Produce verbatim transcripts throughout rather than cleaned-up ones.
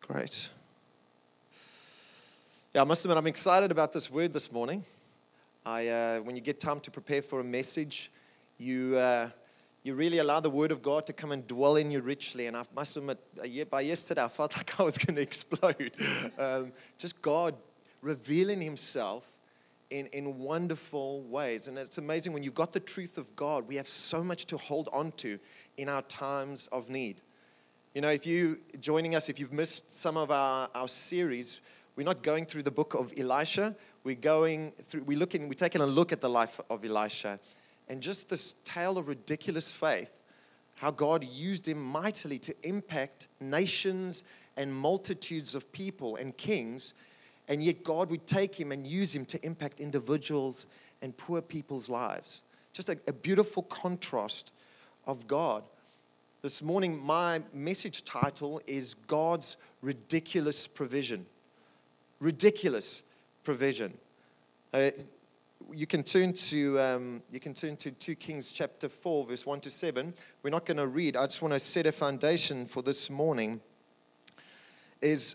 Great. Yeah, I must admit, I'm excited about this word this morning. I, uh, when you get time to prepare for a message, you uh, you really allow the Word of God to come and dwell in you richly. And I must admit, by yesterday, I felt like I was going to explode. um, just God revealing Himself in, in wonderful ways. And it's amazing when you've got the truth of God, we have so much to hold on to in our times of need. You know, if you joining us, if you've missed some of our, our series, we're not going through the book of Elisha. We're going through, we're looking, we're taking a look at the life of Elisha. And just this tale of ridiculous faith, how God used him mightily to impact nations and multitudes of people and kings. And yet God would take him and use him to impact individuals and poor people's lives. Just a, a beautiful contrast of God. This morning, my message title is God's Ridiculous Provision. Ridiculous provision. Uh, you can turn to um, you can turn to Second Kings chapter four, verse one to seven. We're not going to read. I just want to set a foundation for this morning. Is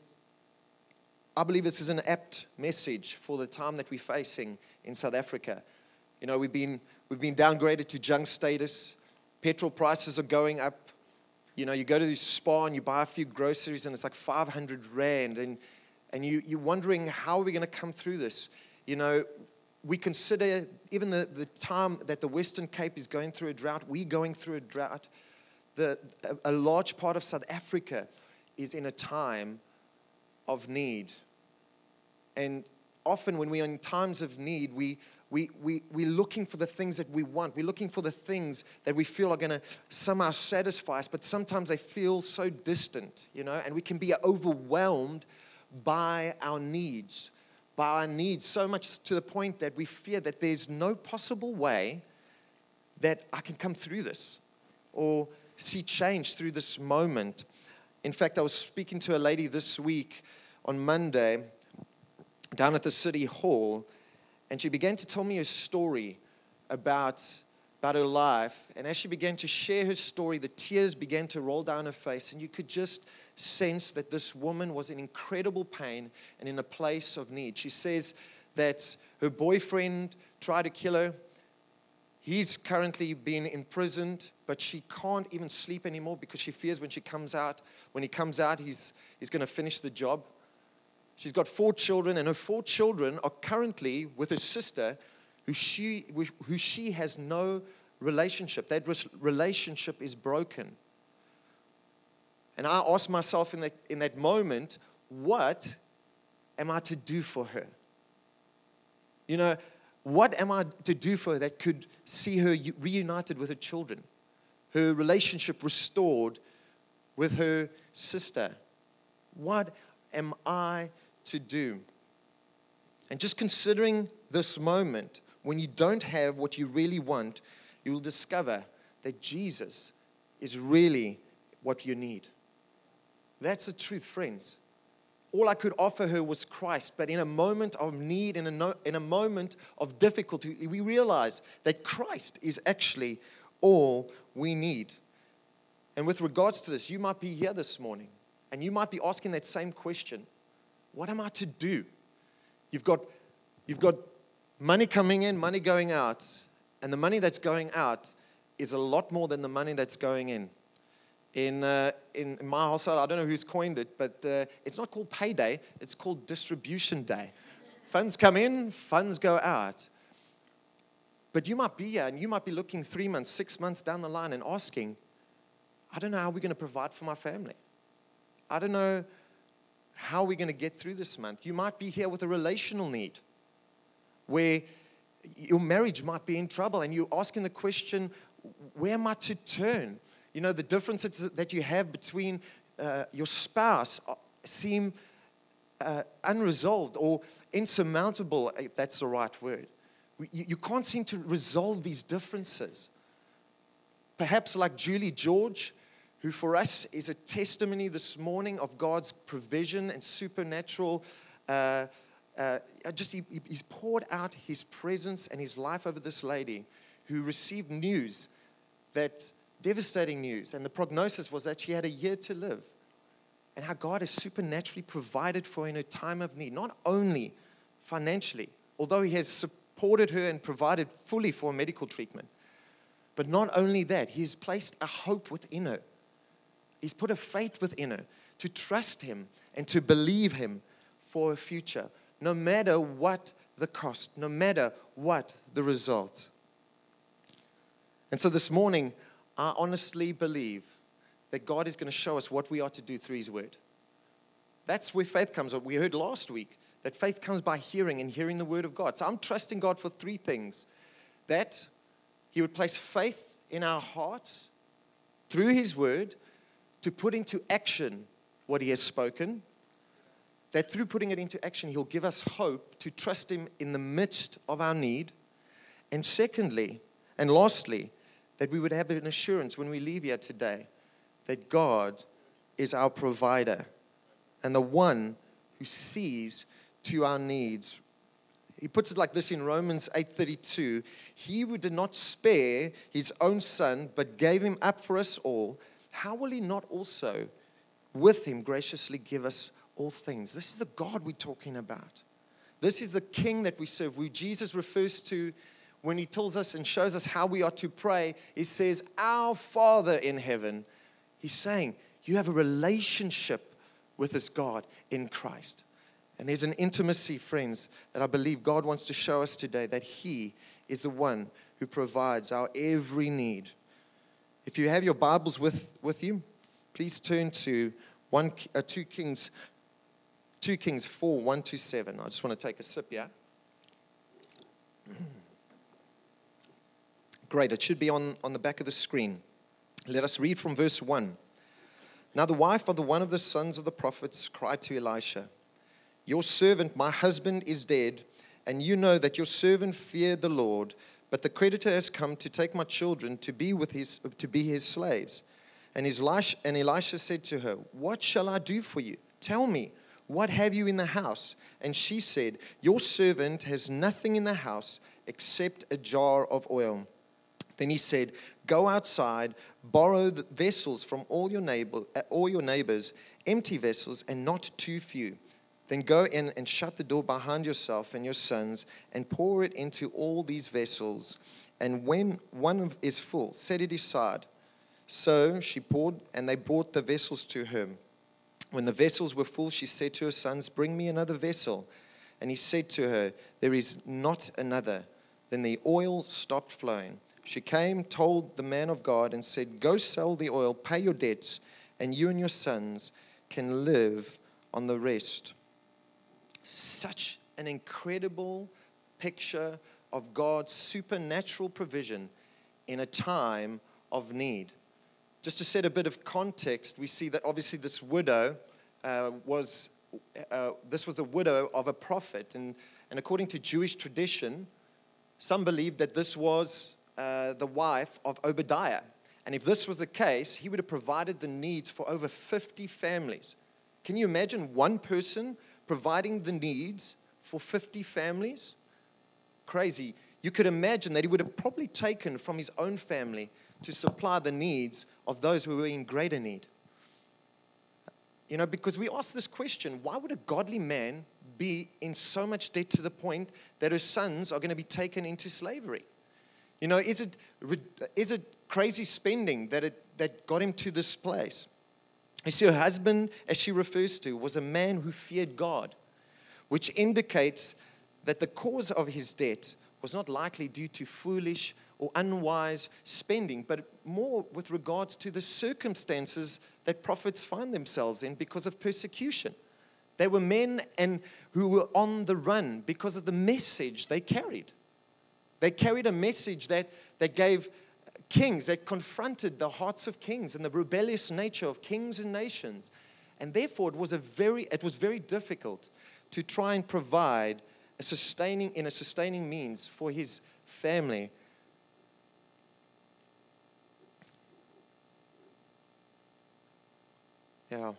I believe this is an apt message for the time that we're facing in South Africa. You know, we've been we've been downgraded to junk status. Petrol prices are going up. You know, you go to the spa and you buy a few groceries and it's like five hundred rand. And, and you, you're wondering, how are we going to come through this? You know, we consider even the, the time that the Western Cape is going through a drought, we're going through a drought. The, a, a large part of South Africa is in a time of need. And often when we are in times of need, we, we, we, we're looking for the things that we want. We're looking for the things that we feel are going to somehow satisfy us, but sometimes they feel so distant, you know, and we can be overwhelmed by our needs, by our needs so much to the point that we fear that there's no possible way that I can come through this or see change through this moment. In fact, I was speaking to a lady this week on Monday down at the city hall, and she began to tell me a story about, about her life. And as she began to share her story, the tears began to roll down her face, and you could just sense that this woman was in incredible pain and in a place of need. She says that her boyfriend tried to kill her. He's currently being imprisoned, but she can't even sleep anymore because she fears when she comes out, when he comes out, he's, he's going to finish the job. She's got four children, and her four children are currently with her sister, who she who she has no relationship. That relationship is broken. And I asked myself in that in that moment, what am I to do for her? You know, what am I to do for her that could see her reunited with her children, her relationship restored with her sister? What am I to do? And just considering this moment, when you don't have what you really want, you will discover that Jesus is really what you need. That's the truth, friends. All I could offer her was Christ, but in a moment of need, in a, no, in a moment of difficulty, we realize that Christ is actually all we need. And with regards to this, you might be here this morning, and you might be asking that same question. What am I to do? You've got, you've got money coming in, money going out, and the money that's going out is a lot more than the money that's going in. In, uh, in my household, I don't know who's coined it, but uh, it's not called payday, it's called distribution day. Funds come in, funds go out. But you might be here, and you might be looking three months, six months down the line and asking, I don't know how we're going to provide for my family. I don't know how are we going to get through this month? You might be here with a relational need where your marriage might be in trouble and you're asking the question, where am I to turn? You know, the differences that you have between uh, your spouse seem uh, unresolved or insurmountable, if that's the right word. You, you can't seem to resolve these differences. Perhaps like Julie George, who for us is a testimony this morning of God's provision and supernatural, uh, uh, just he, he's poured out his presence and his life over this lady who received news, that devastating news, and the prognosis was that she had a year to live. and how God has supernaturally provided for her in her time of need, not only financially, although He has supported her and provided fully for medical treatment, but not only that, He's placed a hope within her. He's put a faith within her to trust Him and to believe Him for a future, no matter what the cost, no matter what the result. And so this morning, I honestly believe that God is going to show us what we are to do through His Word. That's where faith comes. We heard last week that faith comes by hearing and hearing the Word of God. So I'm trusting God for three things. That He would place faith in our hearts through His Word to put into action what He has spoken. That through putting it into action, He'll give us hope to trust Him in the midst of our need. And secondly, and lastly, that we would have an assurance when we leave here today that God is our provider and the one who sees to our needs. He puts it like this in Romans eight thirty-two. He who did not spare His own Son, but gave Him up for us all, how will He not also with Him graciously give us all things? This is the God we're talking about. This is the King that we serve, who Jesus refers to when He tells us and shows us how we are to pray. He says, our Father in heaven. He's saying, you have a relationship with this God in Christ. And there's an intimacy, friends, that I believe God wants to show us today, that He is the one who provides our every need. If you have your Bibles with, with you, please turn to one, uh, two Kings, two Kings four, one to seven. I just want to take a sip here. Great, it should be on, on the back of the screen. Let us read from verse one. Now the wife of the one of the sons of the prophets cried to Elisha, your servant, my husband, is dead, and you know that your servant feared the Lord, but the creditor has come to take my children to be with his to be his slaves. And Elisha, and Elisha said to her, what shall I do for you? Tell me, what have you in the house? And she said, your servant has nothing in the house except a jar of oil. Then he said, go outside, borrow the vessels from all your neighbor, all your neighbors, empty vessels and not too few. Then go in and shut the door behind yourself and your sons and pour it into all these vessels. And when one is full, set it aside. So she poured, and they brought the vessels to her. When the vessels were full, she said to her sons, bring me another vessel. And he said to her, there is not another. Then the oil stopped flowing. She came, told the man of God, and said, go sell the oil, pay your debts, and you and your sons can live on the rest. Such an incredible picture of God's supernatural provision in a time of need. Just to set a bit of context, we see that obviously this widow uh, was, uh, this was the widow of a prophet. And, and according to Jewish tradition, some believe that this was Uh, the wife of Obadiah. And if this was the case, he would have provided the needs for over fifty families. Can you imagine one person providing the needs for fifty families? Crazy. You could imagine that he would have probably taken from his own family to supply the needs of those who were in greater need. You know, because we ask this question, why would a godly man be in so much debt to the point that his sons are going to be taken into slavery? You know, is it is it crazy spending that it that got him to this place? You see, her husband, as she refers to, was a man who feared God, which indicates that the cause of his debt was not likely due to foolish or unwise spending, but more with regards to the circumstances that prophets find themselves in because of persecution. They were men and who were on the run because of the message they carried. They carried a message that, that gave kings, that confronted the hearts of kings and the rebellious nature of kings and nations. And therefore, it was a very, it was very difficult to try and provide a sustaining, in a sustaining means for his family. Yeah.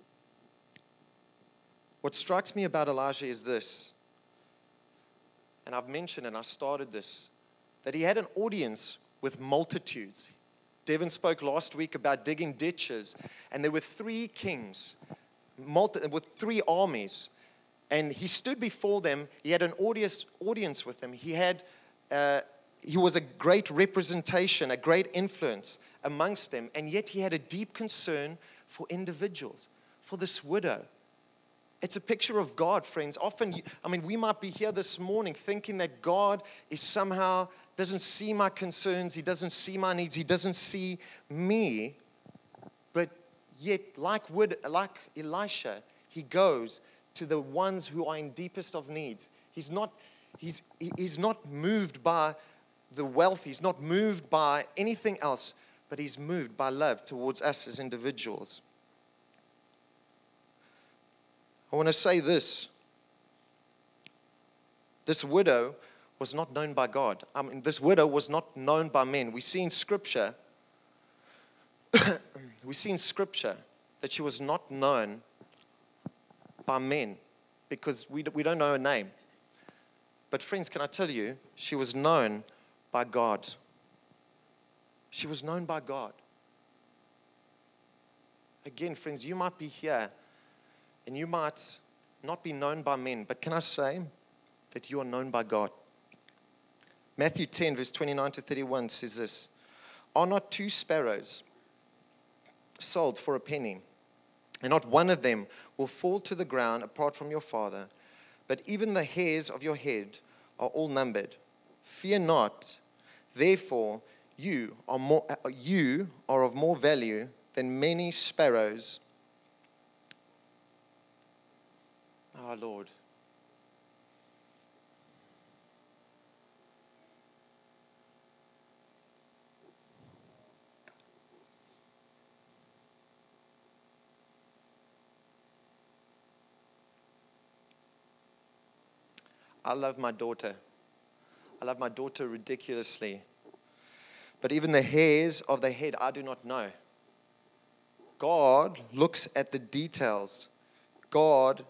What strikes me about Elijah is this. And I've mentioned, and I started this, that he had an audience with multitudes. Devin spoke last week about digging ditches, and there were three kings multi, with three armies. And he stood before them. He had an audience, audience with them. He had, uh, he was a great representation, a great influence amongst them. And yet he had a deep concern for individuals, for this widow. It's a picture of God, friends. Often, I mean, we might be here this morning thinking that God is somehow, doesn't see my concerns. He doesn't see my needs. He doesn't see me. But yet, like, Wid- like Elisha, he goes to the ones who are in deepest of needs. He's not, he's, he's not moved by the wealth. He's not moved by anything else, but he's moved by love towards us as individuals. I want to say this. This widow was not known by God. I mean, this widow was not known by men. We see in Scripture, we see in Scripture that she was not known by men because we, we don't know her name. But friends, can I tell you, she was known by God. She was known by God. Again, friends, you might be here and you might not be known by men, but can I say that you are known by God? Matthew ten, verse twenty-nine to thirty-one says this: Are not two sparrows sold for a penny, and not one of them will fall to the ground apart from your Father? But even the hairs of your head are all numbered. Fear not, therefore you are more, you are of more value than many sparrows. Oh, Lord. I love my daughter. I love my daughter ridiculously. But even the hairs of the head, I do not know. God looks at the details. God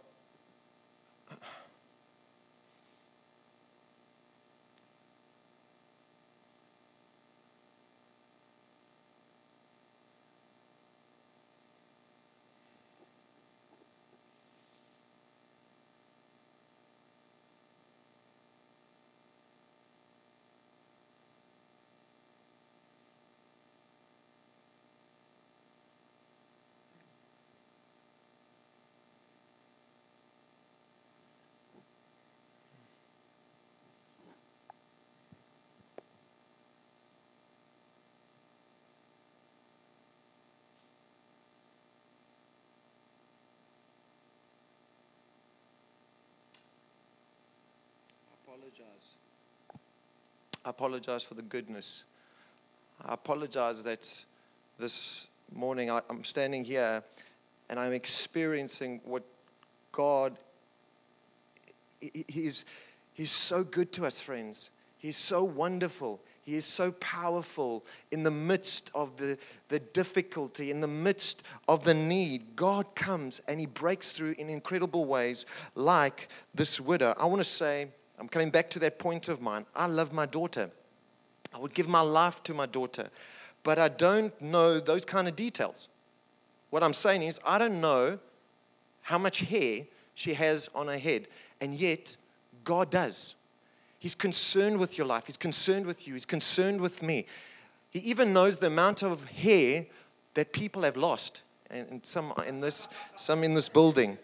apologize. I apologize for the goodness. I apologize that this morning I, I'm standing here and I'm experiencing what God, he, he's, he's so good to us, friends. He's so wonderful. He is so powerful in the midst of the, the difficulty, in the midst of the need. God comes and He breaks through in incredible ways like this widow. I want to say, I'm coming back to that point of mine. I love my daughter. I would give my life to my daughter. But I don't know those kind of details. What I'm saying is, I don't know how much hair she has on her head. And yet, God does. He's concerned with your life. He's concerned with you. He's concerned with me. He even knows the amount of hair that people have lost. And some in this, some in this building.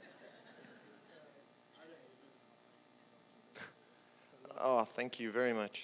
Oh, thank you very much.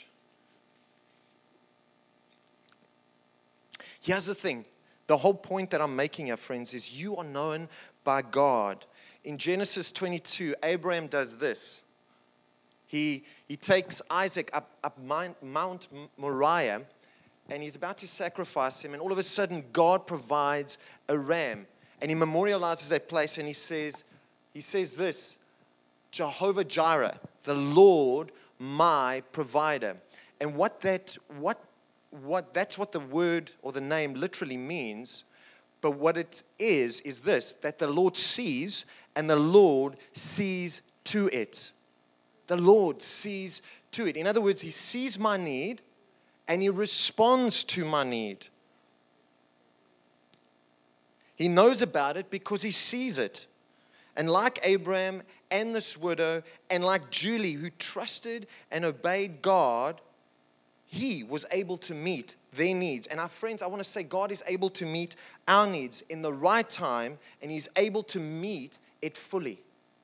Here's the thing. The whole point that I'm making here, friends, is you are known by God. In Genesis twenty-two, Abraham does this. He, he takes Isaac up, up Mount Moriah, and he's about to sacrifice him. And all of a sudden, God provides a ram. And he memorializes that place, and he says, he says this, Jehovah Jireh, the Lord my provider. And what that, what, what, that's what the word or the name literally means. But what it is, is this, that the Lord sees, and the Lord sees to it. The Lord sees to it. In other words, He sees my need and He responds to my need. He knows about it because he sees it. And like Abraham and this widow, and like Julie, who trusted and obeyed God, he was able to meet their needs. And our friends, I want to say God is able to meet our needs in the right time, and he's able to meet it fully.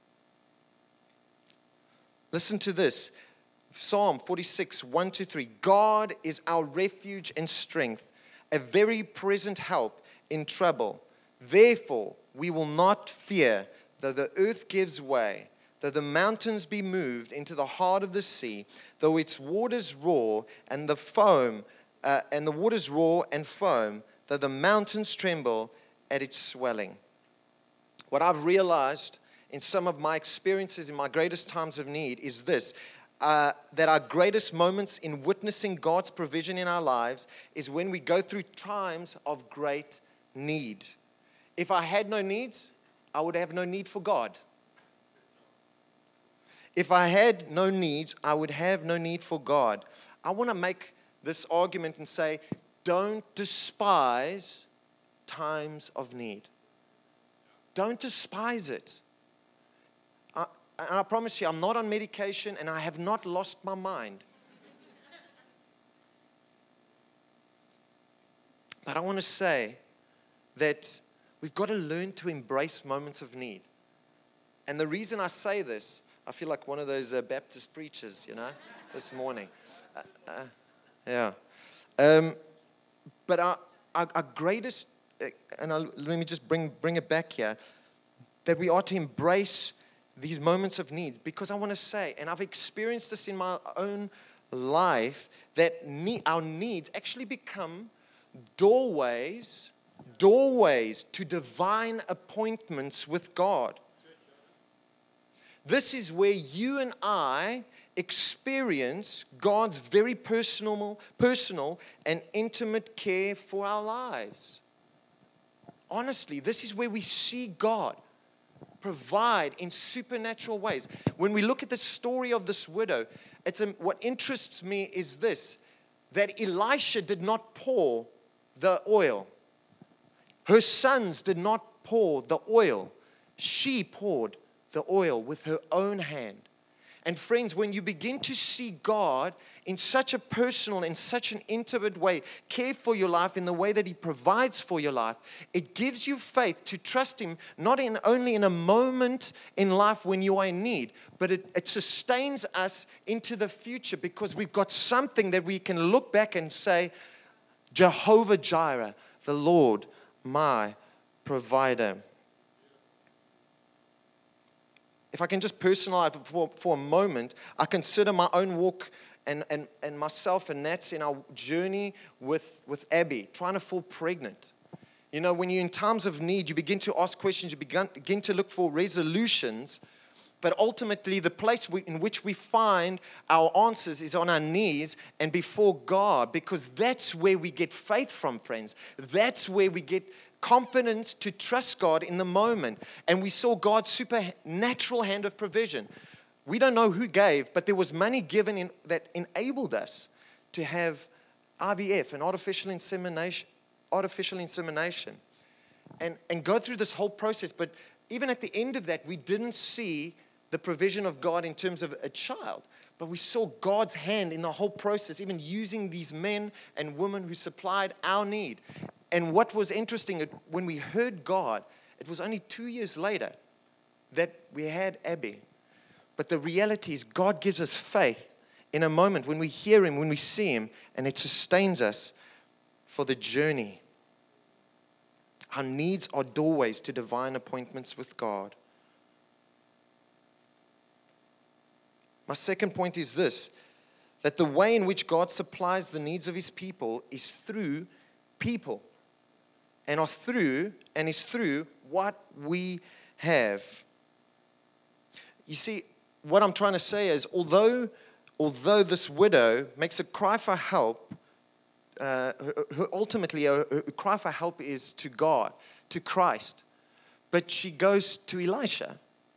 Listen to this. Psalm forty-six, one to three. God is our refuge and strength, a very present help in trouble. Therefore, we will not fear, though the earth gives way, though the mountains be moved into the heart of the sea, though its waters roar and the foam, uh, and the waters roar and foam, though the mountains tremble at its swelling. What I've realized in some of my experiences in my greatest times of need is this, uh, that our greatest moments in witnessing God's provision in our lives is when we go through times of great need. If I had no needs, I would have no need for God. If I had no needs, I would have no need for God. I want to make this argument and say, don't despise times of need. Don't despise it. I, and I promise you, I'm not on medication and I have not lost my mind. But I want to say that we've got to learn to embrace moments of need. And the reason I say this, I feel like one of those uh, Baptist preachers, you know, this morning. Uh, uh, yeah. Um, but our, our, our greatest, uh, and I'll, let me just bring, bring it back here, that we are to embrace these moments of need. Because I want to say, and I've experienced this in my own life, that need, our needs actually become doorways, doorways to divine appointments with God. This is where you and I experience God's very personal, personal and intimate care for our lives. Honestly, this is where we see God provide in supernatural ways. When we look at the story of this widow, it's a, what interests me is this, that Elisha did not pour the oil. Her sons did not pour the oil. She poured the oil with her own hand. And friends, when you begin to see God in such a personal, in such an intimate way, care for your life in the way that He provides for your life, it gives you faith to trust Him, not in only in a moment in life when you are in need, but it, it sustains us into the future because we've got something that we can look back and say, Jehovah Jireh, the Lord, my provider. If I can just personalize it for, for a moment, I consider my own walk and, and, and myself, and that's in our journey with, with Abby, trying to fall pregnant. You know, when you're in times of need, you begin to ask questions, you begin, begin to look for resolutions, but ultimately the place we, in which we find our answers is on our knees and before God, because that's where we get faith from, friends. That's where we get confidence to trust God in the moment. And we saw God's supernatural hand of provision. We don't know who gave, but there was money given in, that enabled us to have I V F, an artificial insemination, artificial insemination, and, and go through this whole process. But even at the end of that, we didn't see the provision of God in terms of a child. But we saw God's hand in the whole process, even using these men and women who supplied our need. And what was interesting, when we heard God, it was only two years later that we had Abby. But the reality is God gives us faith in a moment when we hear Him, when we see Him, and it sustains us for the journey. Our needs are doorways to divine appointments with God. My second point is this, that the way in which God supplies the needs of His people is through people. And are through, and is through what we have. You see, what I'm trying to say is, although, although this widow makes a cry for help, uh, her, her ultimately, her, her cry for help is to God, to Christ. But she goes to Elisha.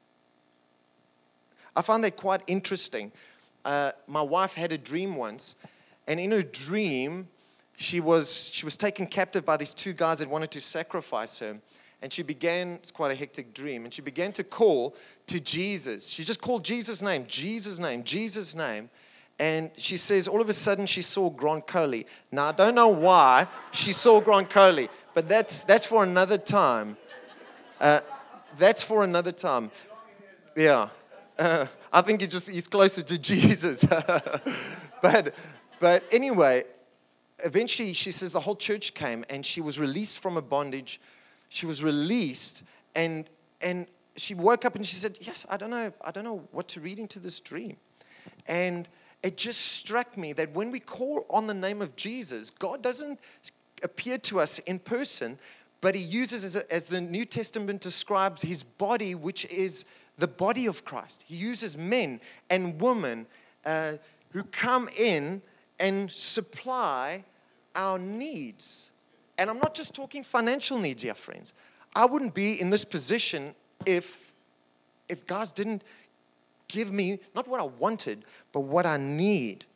I find that quite interesting. Uh, my wife had a dream once, and in her dream, She was she was taken captive by these two guys that wanted to sacrifice her. And she began, it's quite a hectic dream, and she began to call to Jesus. She just called Jesus' name, Jesus' name, Jesus' name. And she says all of a sudden she saw Grant Coley. Now, I don't know why she saw Grant Coley, but that's that's for another time. Uh, that's for another time. Yeah. Uh, I think he just he's closer to Jesus. but but anyway, eventually she says the whole church came and she was released from a bondage. She was released and and she woke up and she said, "Yes, I don't know, I don't know what to read into this dream." And it just struck me that when we call on the name of Jesus, God doesn't appear to us in person, but he uses, as, a, as the New Testament describes, his body, which is the body of Christ. He uses men and women uh, who come in and supply our needs. And I'm not just talking financial needs here, friends. I wouldn't be in this position if, if God didn't give me not what I wanted, but what I need.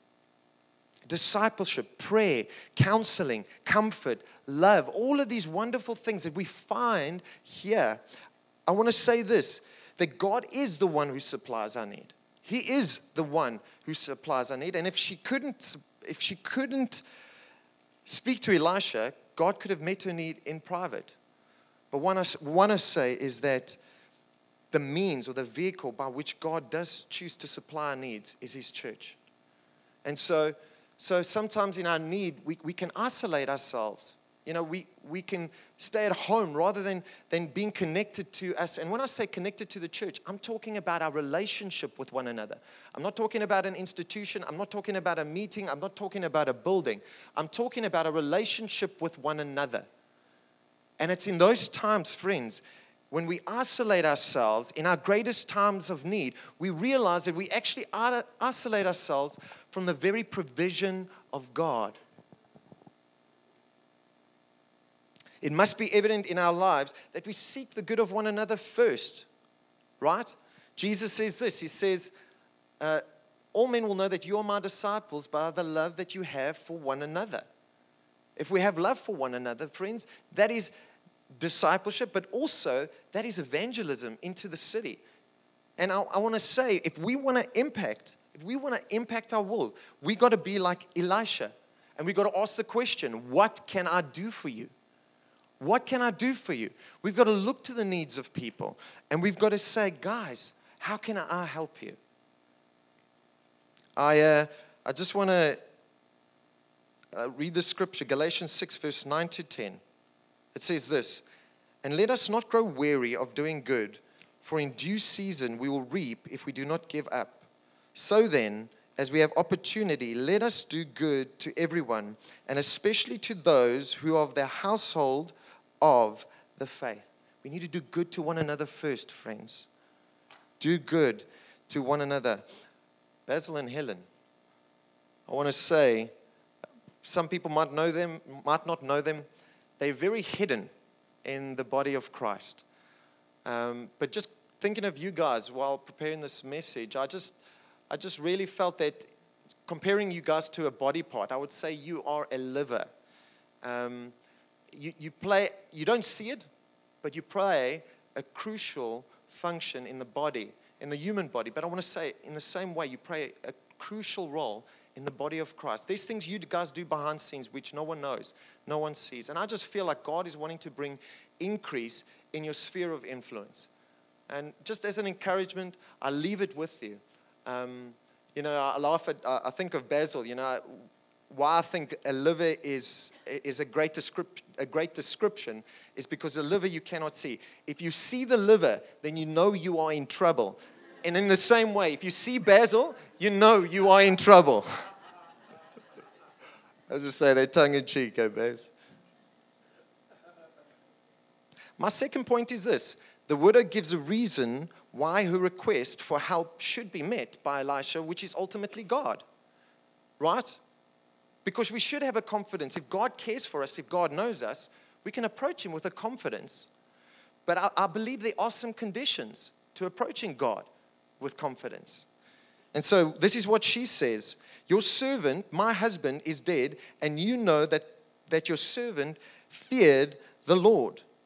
Discipleship, prayer, counseling, comfort, love, all of these wonderful things that we find here. I want to say this, that God is the one who supplies our need. He is the one who supplies our need. And if she couldn't, if she couldn't speak to Elisha, God could have met her need in private. But what I want to say is that the means or the vehicle by which God does choose to supply our needs is his church. And so, so sometimes in our need, we, we can isolate ourselves. You know, we, we can stay at home rather than, than being connected to us. And when I say connected to the church, I'm talking about our relationship with one another. I'm not talking about an institution. I'm not talking about a meeting. I'm not talking about a building. I'm talking about a relationship with one another. And it's in those times, friends, when we isolate ourselves in our greatest times of need, we realize that we actually isolate ourselves from the very provision of God. It must be evident in our lives that we seek the good of one another first, right? Jesus says this, he says, uh, all men will know that you are my disciples by the love that you have for one another. If we have love for one another, friends, that is discipleship, but also that is evangelism into the city. And I, I want to say, if we want to impact, if we want to impact our world, we got to be like Elisha, and we got to ask the question, what can I do for you? What can I do for you? We've got to look to the needs of people, and we've got to say, guys, how can I help you? I uh, I just want to uh, read the scripture, Galatians six, verse nine to ten. It says this, and let us not grow weary of doing good, for in due season we will reap if we do not give up. So then, as we have opportunity, let us do good to everyone, and especially to those who are of the household of the faith. We need to do good to one another first, friends. Do good to one another. Basil and Helen, I want to say, some people might know them, might not know them. They're very hidden in the body of Christ. Um, but just thinking of you guys while preparing this message, I just, I just really felt that comparing you guys to a body part, I would say you are a liver. Um, you, you play, you don't see it, but you play a crucial function in the body, in the human body. But I want to say, in the same way, you play a crucial role in the body of Christ. There's things you guys do behind the scenes which no one knows, no one sees. And I just feel like God is wanting to bring increase in your sphere of influence. And just as an encouragement, I leave it with you. Um, you know, I laugh at, I think of Basil, you know, why I think a liver is, is a, great descrip- a great description is because a liver you cannot see. If you see the liver, then you know you are in trouble. And in the same way, if you see Basil, you know you are in trouble. I just say that tongue in cheek, eh, Baz? My second point is this. The widow gives a reason why her request for help should be met by Elisha, which is ultimately God. Right? Because we should have a confidence. If God cares for us, if God knows us, we can approach him with a confidence. But I, I believe there are some conditions to approaching God with confidence. And so this is what she says. Your servant, my husband, is dead, and you know that, that your servant feared the Lord.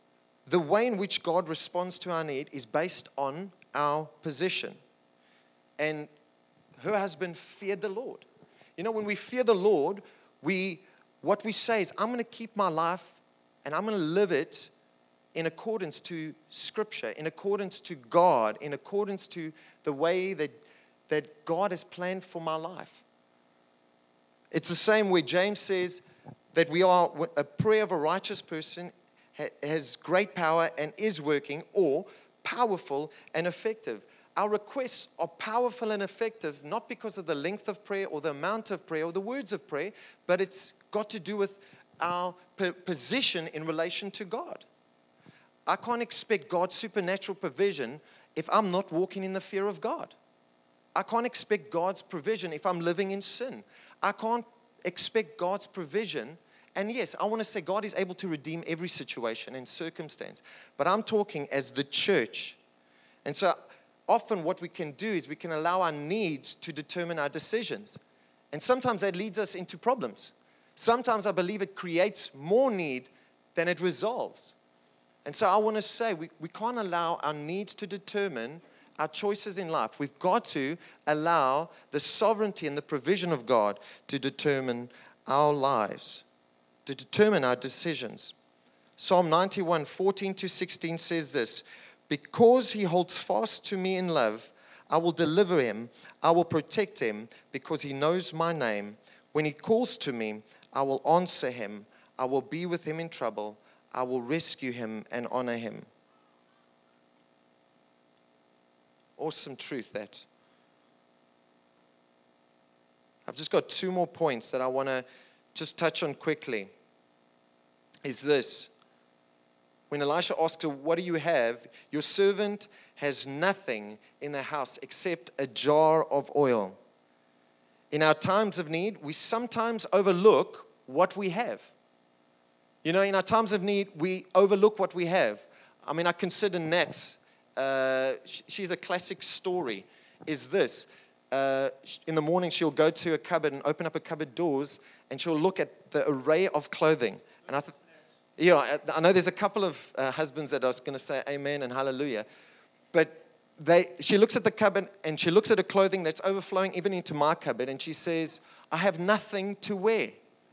the way in which God responds to our need is based on our position. And her husband feared the Lord. You know, when we fear the Lord, we what we say is, I'm going to keep my life and I'm going to live it in accordance to Scripture, in accordance to God, in accordance to the way that, that God has planned for my life. It's the same way James says that we are, a prayer of a righteous person has great power and is working, or powerful and effective. Our requests are powerful and effective, not because of the length of prayer or the amount of prayer or the words of prayer, but it's got to do with our position in relation to God. I can't expect God's supernatural provision if I'm not walking in the fear of God. I can't expect God's provision if I'm living in sin. I can't expect God's provision. And yes, I want to say God is able to redeem every situation and circumstance. But I'm talking as the church. And so often what we can do is we can allow our needs to determine our decisions. And sometimes that leads us into problems. Sometimes I believe it creates more need than it resolves. And so I want to say we, we can't allow our needs to determine our choices in life. We've got to allow the sovereignty and the provision of God to determine our lives, to determine our decisions. Psalm ninety-one, fourteen to sixteen says this, because he holds fast to me in love, I will deliver him, I will protect him, because he knows my name. When he calls to me, I will answer him. I will be with him in trouble. I will rescue him and honor him. Awesome truth, that. I've just got two more points that I want to just touch on quickly. Is this. When Elisha asked her, what do you have? Your servant has nothing in the house except a jar of oil. In our times of need, we sometimes overlook what we have. You know, in our times of need, we overlook what we have. I mean, I consider Nat, uh, she's a classic story, is this. Uh, in the morning, she'll go to a cupboard and open up a cupboard doors, and she'll look at the array of clothing. And I thought, yeah, I know there's a couple of uh, husbands that are going to say amen and hallelujah. But they, she looks at the cupboard, and she looks at the clothing that's overflowing even into my cupboard, and she says, I have nothing to wear.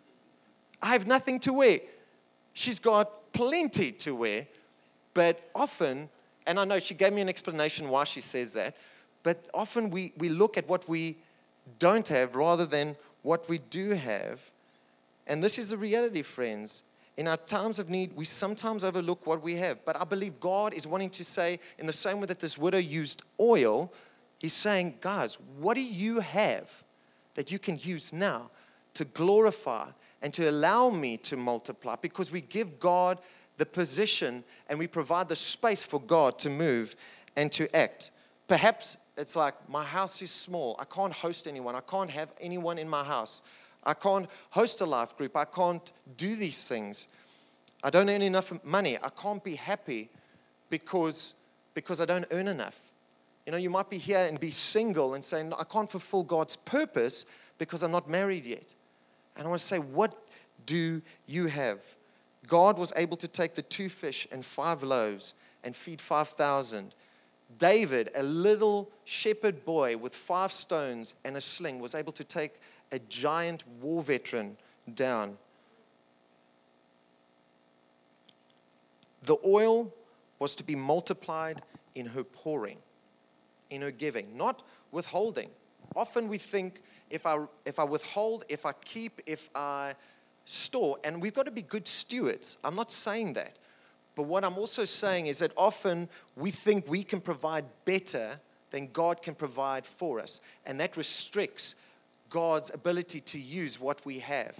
I have nothing to wear. She's got plenty to wear, but often, and I know she gave me an explanation why she says that, but often we, we look at what we don't have rather than what we do have. And this is the reality, friends. In our times of need, we sometimes overlook what we have. But I believe God is wanting to say, in the same way that this widow used oil, he's saying, guys, what do you have that you can use now to glorify and to allow me to multiply? Because we give God the position and we provide the space for God to move and to act. Perhaps it's like, my house is small. I can't host anyone. I can't have anyone in my house. I can't host a life group. I can't do these things. I don't earn enough money. I can't be happy because, because I don't earn enough. You know, you might be here and be single and saying, I can't fulfill God's purpose because I'm not married yet. And I want to say, what do you have? God was able to take the two fish and five loaves and feed five thousand. David, a little shepherd boy with five stones and a sling, was able to take a giant war veteran down. The oil was to be multiplied in her pouring, in her giving, not withholding. Often we think, if I if I withhold, if I keep, if I store, and we've got to be good stewards. I'm not saying that. But what I'm also saying is that often we think we can provide better than God can provide for us. And that restricts God's ability to use what we have.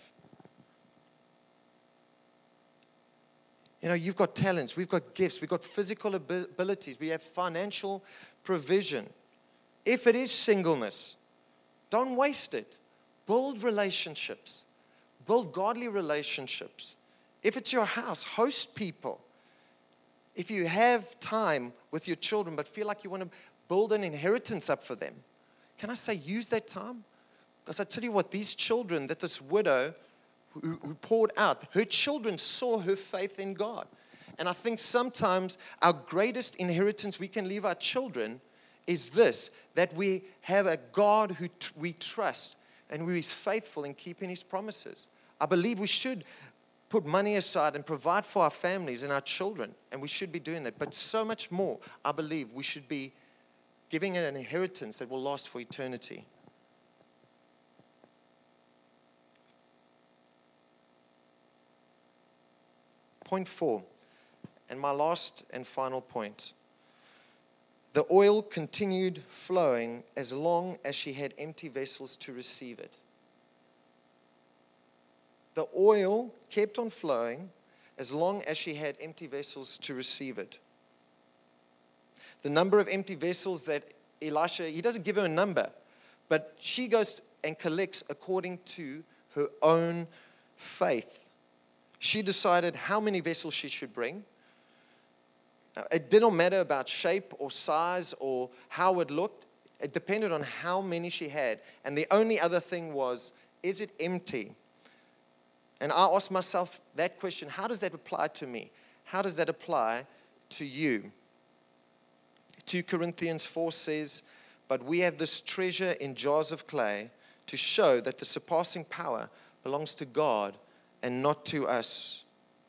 You know, you've got talents, we've got gifts, we've got physical abilities, we have financial provision. If it is singleness, don't waste it. Build relationships. Build godly relationships. If it's your house, host people. If you have time with your children but feel like you want to build an inheritance up for them, can I say use that time? Because I tell you what, these children that this widow who, who poured out, her children saw her faith in God. And I think sometimes our greatest inheritance we can leave our children is this, that we have a God who t- we trust and who is faithful in keeping His promises. I believe we should put money aside and provide for our families and our children, and we should be doing that. But so much more, I believe we should be giving it an inheritance that will last for eternity. Point four, and my last and final point. The oil continued flowing as long as she had empty vessels to receive it. The oil kept on flowing as long as she had empty vessels to receive it. The number of empty vessels that Elisha, he doesn't give her a number, but she goes and collects according to her own faith. She decided how many vessels she should bring. It didn't matter about shape or size or how it looked. It depended on how many she had. And the only other thing was, is it empty? And I asked myself that question, how does that apply to me? How does that apply to you? Second Corinthians four says, but we have this treasure in jars of clay to show that the surpassing power belongs to God and not to us.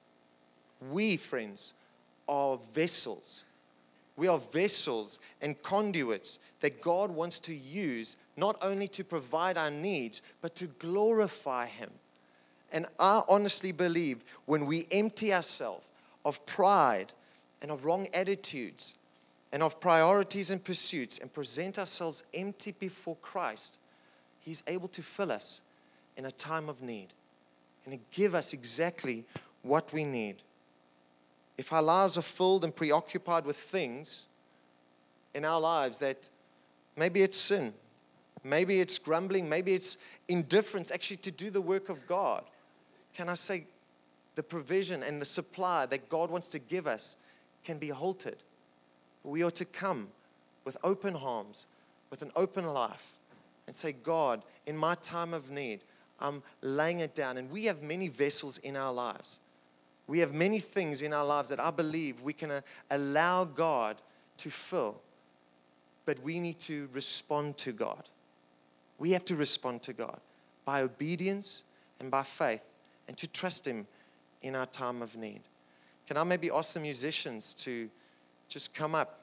We, friends, are vessels. We are vessels and conduits that God wants to use not only to provide our needs, but to glorify Him. And I honestly believe when we empty ourselves of pride and of wrong attitudes and of priorities and pursuits and present ourselves empty before Christ, He's able to fill us in a time of need and to give us exactly what we need. If our lives are filled and preoccupied with things in our lives that maybe it's sin, maybe it's grumbling, maybe it's indifference actually to do the work of God, can I say the provision and the supply that God wants to give us can be halted? We ought to come with open arms, with an open life, and say, God, in my time of need, I'm laying it down. And we have many vessels in our lives. We have many things in our lives that I believe we can uh, allow God to fill. But we need to respond to God. We have to respond to God by obedience and by faith and to trust Him in our time of need. Can I maybe ask the musicians to just come up?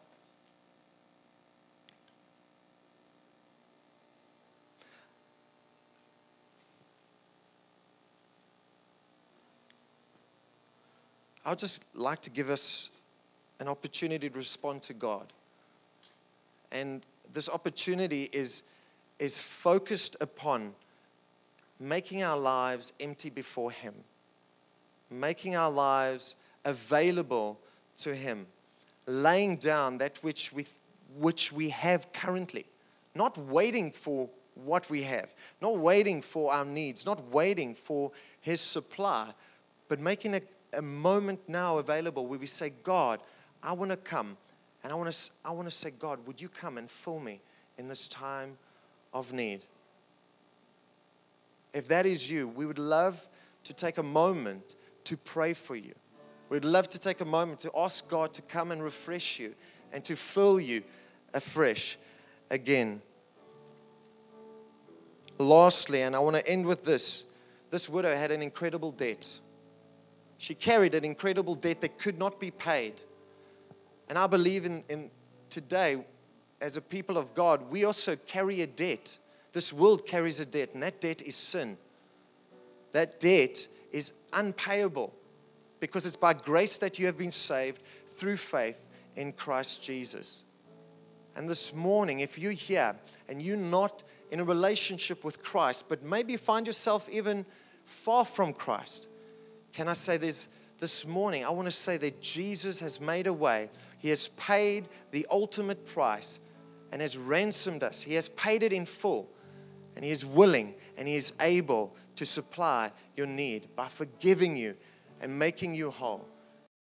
I would just like to give us an opportunity to respond to God. And this opportunity is, is focused upon making our lives empty before Him, making our lives available to Him, laying down that which we, which we have currently, not waiting for what we have, not waiting for our needs, not waiting for His supply, but making a a moment now available where we say, God, I want to come and I want to I want to say, God, would you come and fill me in this time of need? If that is you, we would love to take a moment to pray for you. We'd love to take a moment to ask God to come and refresh you and to fill you afresh again. Lastly, and I want to end with this, this widow had an incredible debt. She carried an incredible debt that could not be paid. And I believe in, in today, as a people of God, we also carry a debt. This world carries a debt, and that debt is sin. That debt is unpayable because it's by grace that you have been saved through faith in Christ Jesus. And this morning, if you're here and you're not in a relationship with Christ, but maybe you find yourself even far from Christ, can I say this this morning? I want to say that Jesus has made a way. He has paid the ultimate price and has ransomed us. He has paid it in full. And He is willing and He is able to supply your need by forgiving you and making you whole.